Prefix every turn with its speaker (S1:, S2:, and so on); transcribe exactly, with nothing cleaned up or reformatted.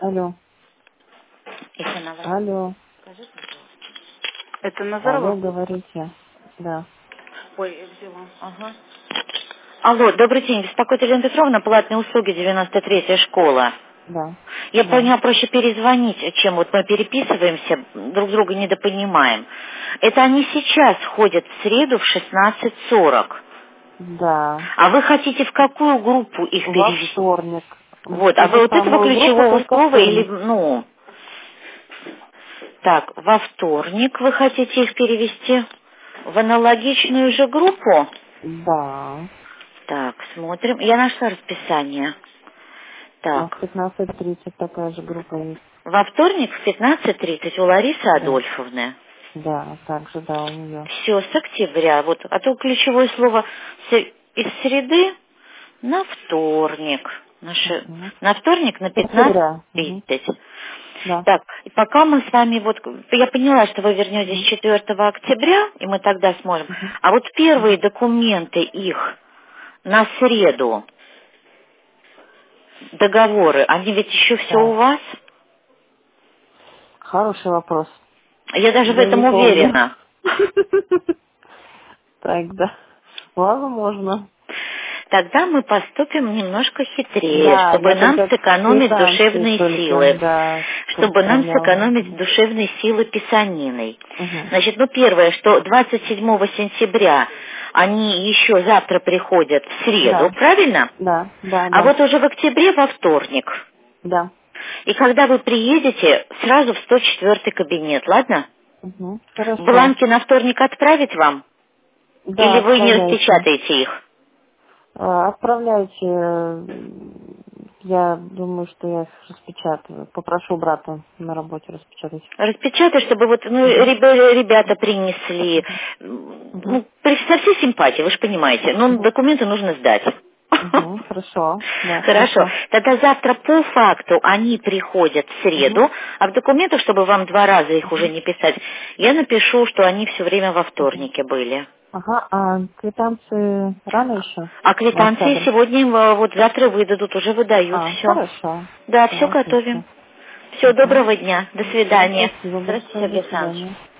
S1: Алло.
S2: Это Назарова.
S1: Алло.
S2: Скажи, пожалуйста. Это
S1: Алло,
S2: Назарова?
S1: говорите. Да.
S2: Ой, я взяла. Ага. Алло, добрый день. Беспокоит Елена Петровна, платные услуги, девяносто третья школа.
S1: Да.
S2: Я
S1: Да.
S2: поняла, проще перезвонить, чем вот мы переписываемся, друг друга недопонимаем. Это они сейчас ходят в среду в шестнадцать сорок.
S1: Да.
S2: А вы хотите в какую группу их
S1: Во
S2: перевести?
S1: вторник. В
S2: Вот, а
S1: ту
S2: вы
S1: же
S2: вот этого
S1: самую группу,
S2: ключевого
S1: только
S2: слова или,
S1: вторник.
S2: ну... Так, во вторник вы хотите их перевести в аналогичную же группу?
S1: Да.
S2: Так, смотрим. Я нашла расписание.
S1: А в
S2: Так,
S1: пятнадцать тридцать такая же группа есть.
S2: во вторник в пятнадцать тридцать у Ларисы
S1: Да.
S2: Адольфовны.
S1: Да, также, да, у нее.
S2: Все, с октября. Вот, а то ключевое слово с- из среды на вторник. Наши,
S1: Угу.
S2: на вторник на пятнадцать
S1: Октября. Угу.
S2: тридцать.
S1: Да.
S2: Так, и пока мы с вами, вот, я поняла, что вы вернетесь
S1: Угу.
S2: четвёртого октября, и мы тогда сможем.
S1: Угу.
S2: А вот первые
S1: Угу.
S2: документы их на среду, договоры, они ведь еще все у
S1: Да.
S2: вас?
S1: Хороший вопрос.
S2: Я даже в
S1: Я не
S2: этом
S1: помню.
S2: уверена.
S1: Так, да. Возможно.
S2: Тогда мы поступим немножко хитрее,
S1: Да,
S2: чтобы
S1: я
S2: нам
S1: только
S2: сэкономить
S1: квитанции
S2: душевные
S1: только,
S2: силы.
S1: да,
S2: Чтобы нам
S1: представляла.
S2: сэкономить душевные силы писаниной.
S1: Угу.
S2: Значит, ну первое, что двадцать седьмого сентября они еще завтра приходят в среду,
S1: Да,
S2: правильно?
S1: да, да,
S2: А
S1: да,
S2: вот уже в октябре во вторник.
S1: да.
S2: И когда вы приедете, сразу в сто четвёртый кабинет, ладно?
S1: Угу. Хорошо.
S2: Бланки на вторник отправить вам?
S1: Да,
S2: Или вы не
S1: отправляйте.
S2: распечатаете их?
S1: А, Отправляйте. э, Я думаю, что я их распечатаю. Попрошу брата на работе распечатать.
S2: Распечатай, чтобы вот ну,
S1: Угу.
S2: ребя- ребята принесли.
S1: Угу.
S2: Ну, при со всей симпатией, вы же понимаете. Но
S1: Угу.
S2: документы нужно сдать.
S1: Угу. Хорошо. Да,
S2: Хорошо.
S1: хорошо.
S2: Тогда завтра по факту они приходят в
S1: Угу.
S2: среду, а в документах, чтобы вам два раза их уже
S1: Угу.
S2: не писать, я напишу, что они все время во
S1: Угу.
S2: вторнике были.
S1: Ага, а квитанции рано еще
S2: А
S1: на
S2: квитанции
S1: октябрь?
S2: сегодня им, э, вот завтра выдадут, уже выдают
S1: А,
S2: все.
S1: хорошо.
S2: Да,
S1: Все,
S2: все готовим.
S1: отлично.
S2: Все,
S1: Угу.
S2: доброго дня. До
S1: Все,
S2: свидания.
S1: спасибо
S2: Здравствуйте,
S1: большое. До
S2: Сергей Александрович.
S1: свидания.